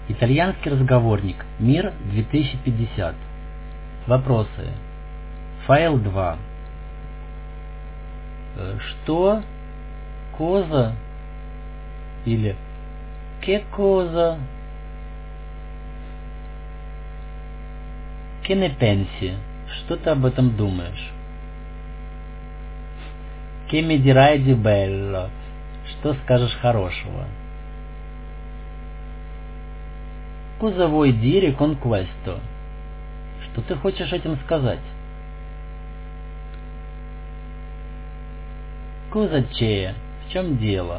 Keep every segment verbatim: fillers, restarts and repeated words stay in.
Итальянский разговорник. Мир две тысячи пятьдесят. Вопросы. Файл два. Что? Коза? Или ке коза? Che ne pensi? Что ты об этом думаешь? Che mi dirai di bello? Что скажешь хорошего? Cosa vuoi dire con questo? Что ты хочешь этим сказать? Cosa c'è? В чем дело?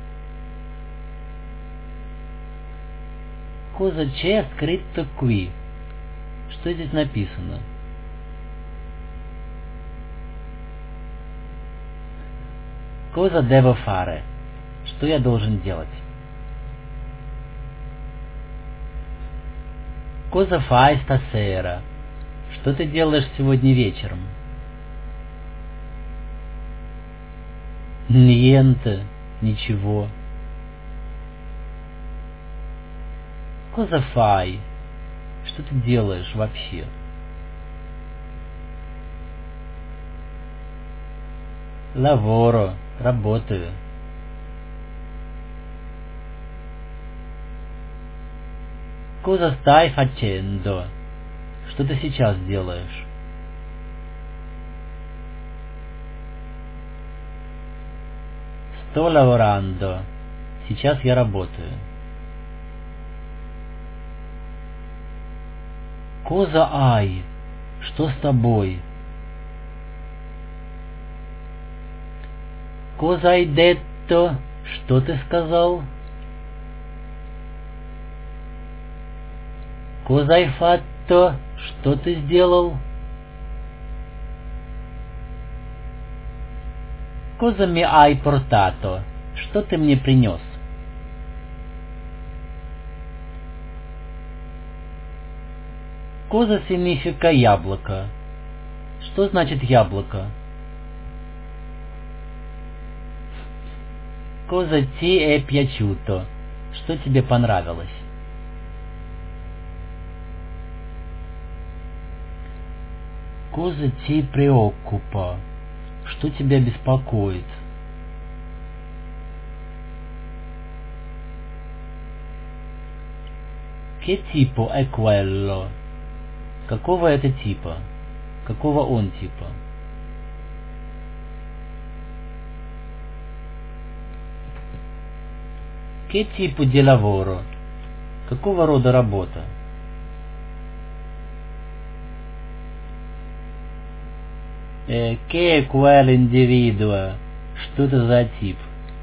Cosa c'è scritto qui? Что здесь написано? Cosa devo fare? Что я должен делать? Cosa fai stasera? Что ты делаешь сегодня вечером? Niente, ничего. Cosa fai? Что ты делаешь вообще? Lavoro, работаю. Cosa stai facendo? Что ты сейчас делаешь? Sto lavorando. Сейчас я работаю. Cosa hai? Что с тобой? Cosa hai detto? Что ты сказал? Cosa hai fatto? Что ты сделал? Cosa mi hai portato? Что ты мне принес? Cosa significa яблоко? Что значит яблоко? Cosa ti è piaciuto? Что тебе понравилось? Cosa ti preoccupa? Что тебя беспокоит? Che tipo è quello? Какого это типа? Какого он типа? Che tipo di lavoro? Какого рода работа? Eh, che è quell'individuo? Что это за тип?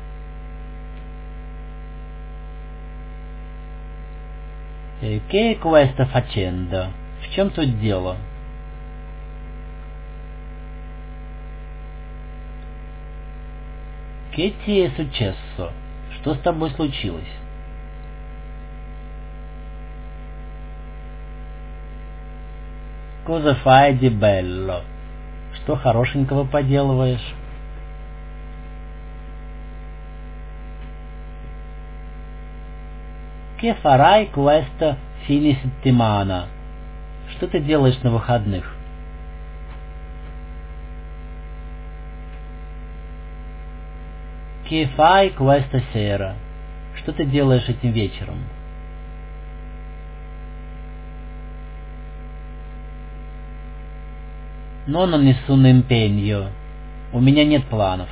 Eh, che è questa faccenda? В чем тут дело? Che ti è successo? Что с тобой случилось? Cosa fai di bello? Что хорошенького поделываешь? Che farai questo fine settimana? Что ты делаешь на выходных? Che fai questa sera? Что ты делаешь этим вечером? Non ho nessun impegno. У меня нет планов.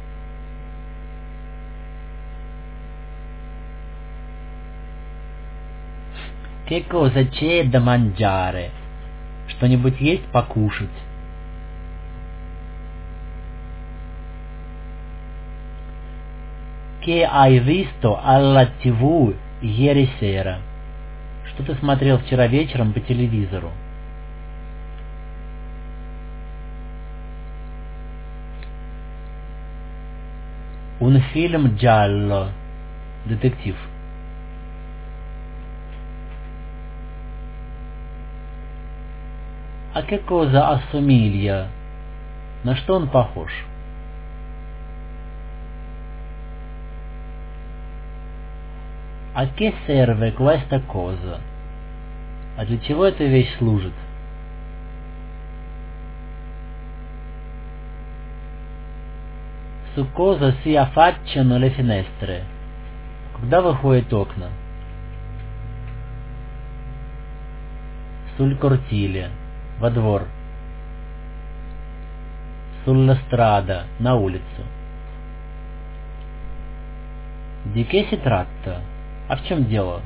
Che cosa c'è da mangiare? Что-нибудь есть покушать? Che hai visto alla tivù ieri sera? Что ты смотрел вчера вечером по телевизору? Un film giallo. Детектив. A che cosa assomiglia? На что он похож? А che serve questa cosa? А для чего эта вещь служит? Su cosa si affacciano le finestre? Куда выходят окна? Sul cortile, во двор. Sulla strada, на улицу. Di che si tratta? А в чем дело?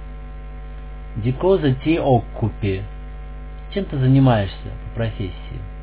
Di cosa ti occupi? Чем ты занимаешься по профессии?